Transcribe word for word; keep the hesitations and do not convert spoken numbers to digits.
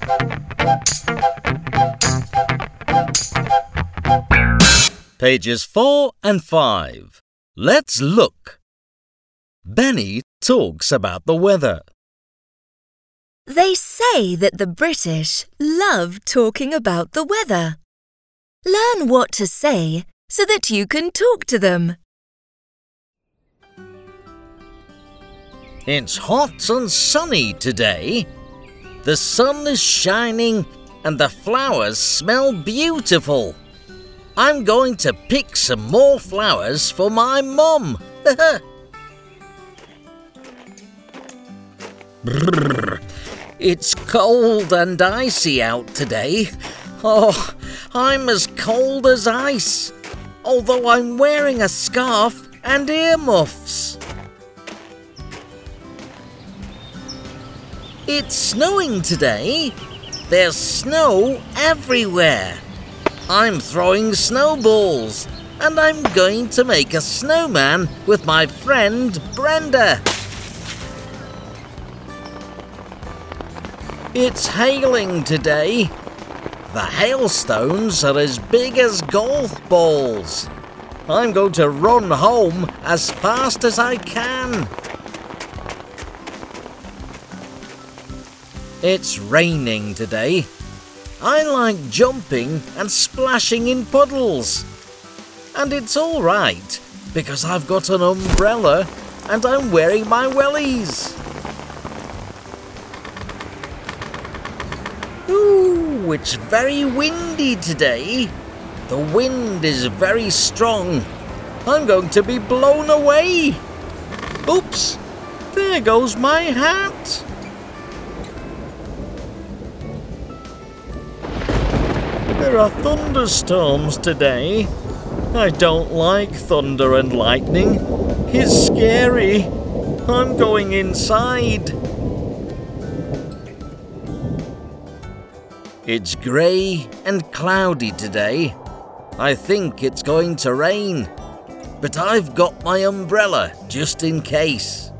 Pages four and five. Let's look. Benny talks about the weather. They say that the British love talking about the weather. Learn what to say so that you can talk to them. It's hot and sunny today. The sun is shining and the flowers smell beautiful. I'm going to pick some more flowers for my mum. Brrr. It's cold and icy out today. Oh, I'm as cold as ice, although I'm wearing a scarf and earmuffs. It's snowing today. There's snow everywhere. I'm throwing snowballs, and I'm going to make a snowman with my friend Brenda. It's hailing today. The hailstones are as big as golf balls. I'm going to run home as fast as I can. It's raining today. I like jumping and splashing in puddles. And it's all right, because I've got an umbrella and I'm wearing my wellies. Ooh, it's very windy today. The wind is very strong. I'm going to be blown away. Oops, there goes my hat. There are thunderstorms today. I don't like thunder and lightning. It's scary. I'm going inside. It's grey and cloudy today. I think it's going to rain, but I've got my umbrella just in case.